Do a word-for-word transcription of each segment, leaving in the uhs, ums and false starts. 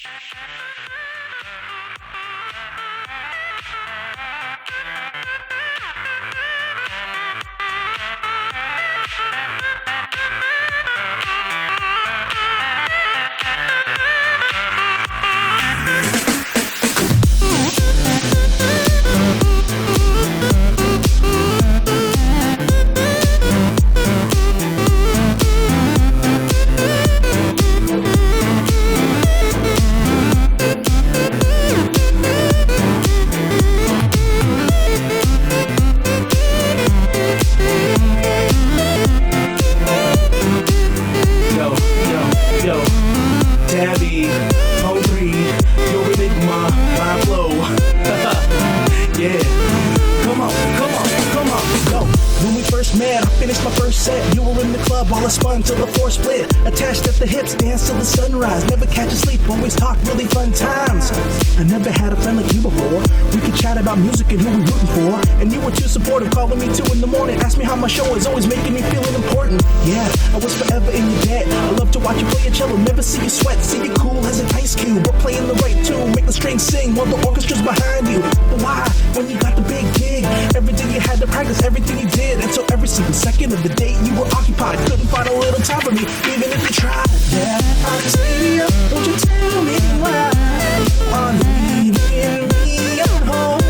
Spun till the floor split, attached at the hips, dance till the sunrise. Never catch a sleep, always talk really fun times. I never had a friend like you before. We could chat about music and who we rooting for. And you were too supportive, calling me two in the morning. Ask me how my show is, always making me feeling important. Yeah, I was forever in your debt. I love to watch you play a cello, never see you sweat. See you cool as an ice cube, but playing the right tune. Make the strings sing while the orchestra's behind you. But why, when you got the big gig, every day you had to practice everything you did. And so every single second of the day you were occupied. Couldn't find a little time for me, even if you tried. Yeah, Octavia, won't you tell me why are leaving me at home?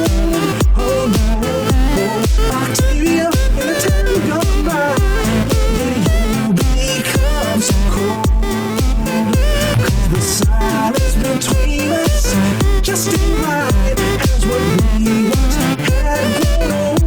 Oh no, oh, Octavia, in the time gone by, did you become so cold? Cause the silence between us just ain't right as what we once had grown old.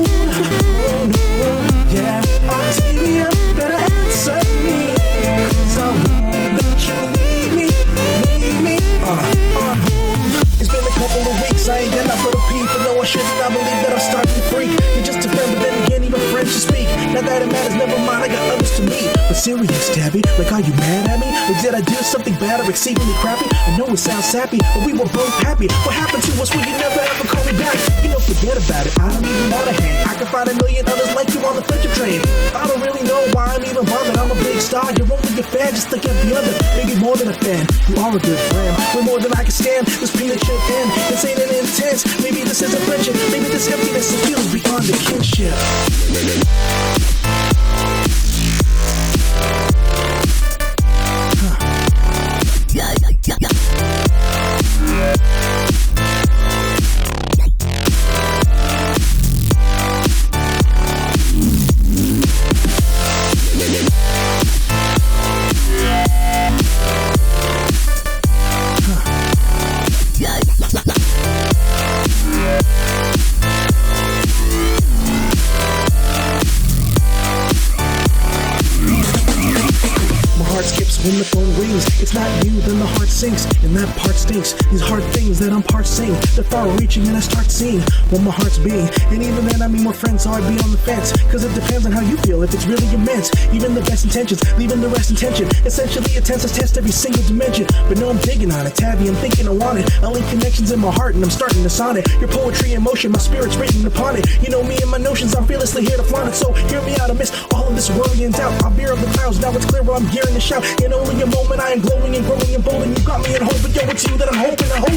Oh no, yeah, Octavia, better answer me, cause I won't let you leave me, leave me, uh, uh. It's been a couple of weeks, I ain't got enough for the people, no I shouldn't, I believe that I'm starting to freak. You're just a friend, but then again, even friends to speak. Now that it matters, never mind, I got others to meet. But serious, Tabby, like are you mad at me? Like did I do something bad or exceedingly crappy? I know it sounds sappy, but we were both happy. What happened to us when you never ever call me back? You know, forget about it, I don't even wanna hang. I can find a million others like you on the friendship train. I don't really know why I'm even bothered, I'm a big star. You're only a fan, just like every other. Maybe more than a fan, you are a good friend. Way more than I can stand, this peanut should end. This ain't an intense, maybe this is a friendship. Maybe this emptiness is feels beyond the kinship. When the phone rings, it's not you, then the heart sinks, and that part stinks. These hard things that I'm parsing, they're far-reaching, and I start seeing what my heart's being. And even then, I mean, we're friends, so I'd be on the fence, cause it depends on how you feel, if it's really immense. Even the best intentions, leaving the rest in tension. Essentially, a tense test every single dimension. But no, I'm digging on it, Tabby, I'm thinking I want it. I link connections in my heart, and I'm starting to sonnet. Your poetry in motion, my spirit's written upon it. You know me and my notions, I'm fearlessly here to flaunt it. So hear me out, I miss all of this worry and doubt. I'll bear up the clouds, now it's clear where I'm gearing to shout. In only a moment, I am glowing and growing and bold, and you got me in hope, but yo, it's you that I'm hoping, I hope